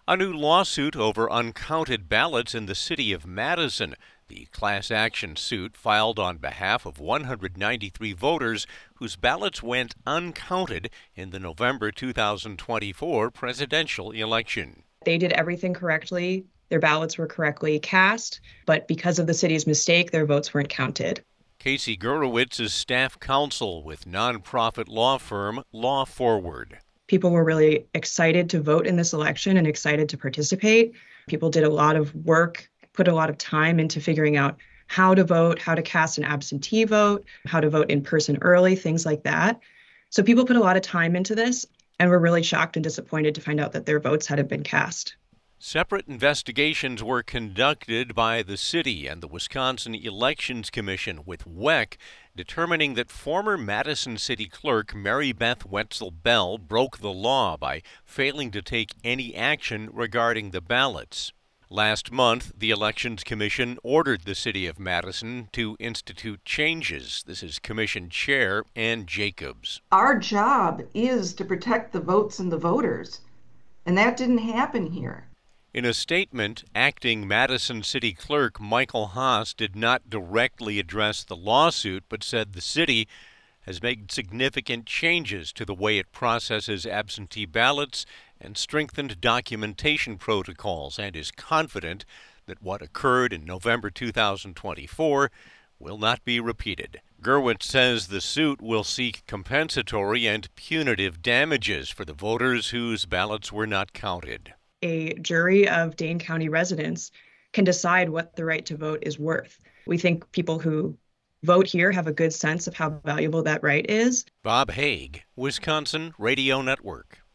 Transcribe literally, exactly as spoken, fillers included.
A new lawsuit over uncounted ballots in the city of Madison. The class action suit filed on behalf of one hundred ninety-three voters whose ballots went uncounted in the November two thousand twenty-four presidential election. They did everything correctly. Their ballots were correctly cast, but because of the city's mistake, their votes weren't counted. Casey Gurewitz is staff counsel with nonprofit law firm Law Forward. People were really excited to vote in this election and excited to participate. People did a lot of work, put a lot of time into figuring out how to vote, how to cast an absentee vote, how to vote in person early, things like that. So people put a lot of time into this and were really shocked and disappointed to find out that their votes hadn't been cast. Separate investigations were conducted by the city and the Wisconsin Elections Commission, with W E C determining that former Madison City Clerk Mary Beth Wetzel Bell broke the law by failing to take any action regarding the ballots. Last month, the Elections Commission ordered the city of Madison to institute changes. This is Commission Chair Ann Jacobs. Our job is to protect the votes and the voters, and that didn't happen here. In a statement, acting Madison City Clerk Michael Haas did not directly address the lawsuit, but said the city has made significant changes to the way it processes absentee ballots and strengthened documentation protocols, and is confident that what occurred in November two thousand twenty-four will not be repeated. Gurewitz says the suit will seek compensatory and punitive damages for the voters whose ballots were not counted. A jury of Dane County residents can decide what the right to vote is worth. We think people who vote here have a good sense of how valuable that right is. Bob Haig, Wisconsin Radio Network.